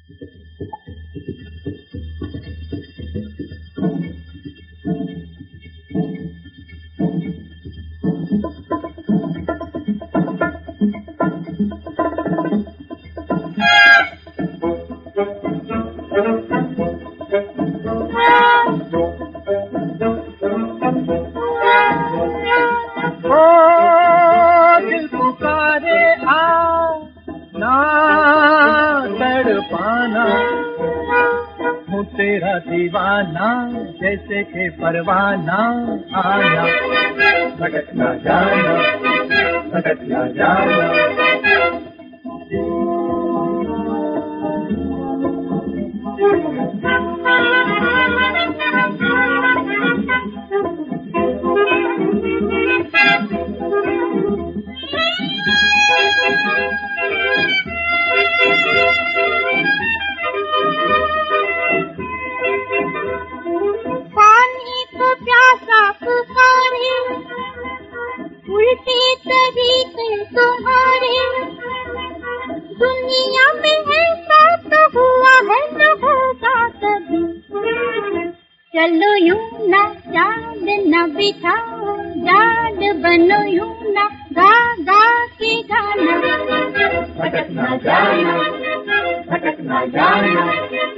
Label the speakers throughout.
Speaker 1: दिल पुकारे आ ना तड़पाना, हूँ तेरा दीवाना जैसे के परवाना, आना भटक ना जाना, भटक ना जाना।
Speaker 2: पानी को प्यासा पुकारे, उल्टे तरीके तुम्हारे, दुनिया में ऐसा तो हुआ है न होगा कभी। चलो यूं ना चांद न बिठाओ, चांद बनो यूं ना गा गा के गाना,
Speaker 1: भटक ना जाना, भटक ना जाना।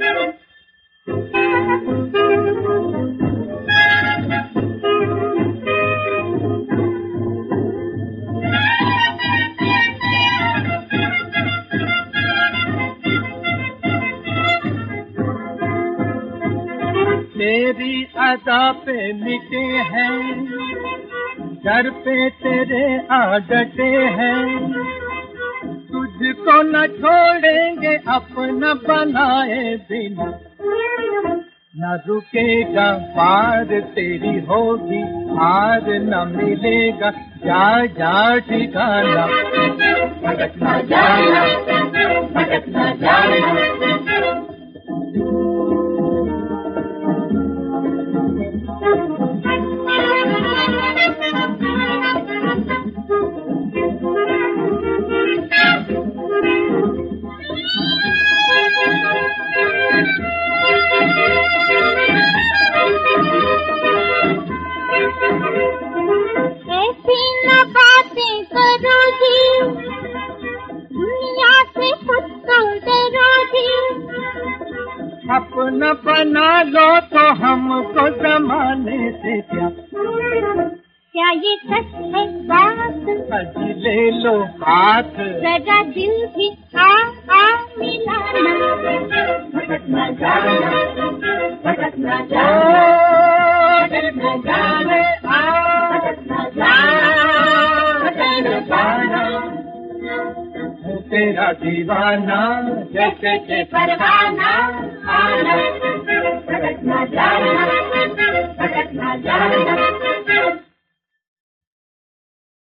Speaker 1: तेरी अदा पे मिटे हैं, दर पे तेरे आ डटे हैं, तुझको न छोड़ेंगे अपना बनाए बिना, न रुकेगा पार तेरी होगी हार, न मिलेगा जा जा ठिकाना, भटक ना जाना, भटक ना जाना।
Speaker 2: ऐसी न बातें करो जी, दुनिया से खुद को डरो जी,
Speaker 1: अपना बना लो तो हमको जमाने से क्या,
Speaker 2: क्या ये सच है बात,
Speaker 1: अजी ले लो हाथ,
Speaker 2: जरा दिल भी आ मिलाना,
Speaker 1: भटक ना जाना, भटक ना जाना, दिल में जाने आ, भटक ना जाना, जाना। हूँ तेरा दीवाना जैसे के परवाना, आना भटक ना जाना, भटक ना जाना।